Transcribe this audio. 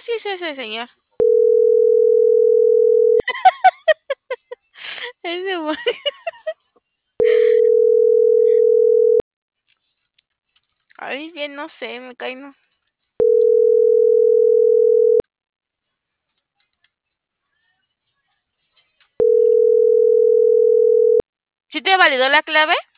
sí es ese señor. Ese Ay, bien, no sé, me cae, no. ¿Sí te validó la clave?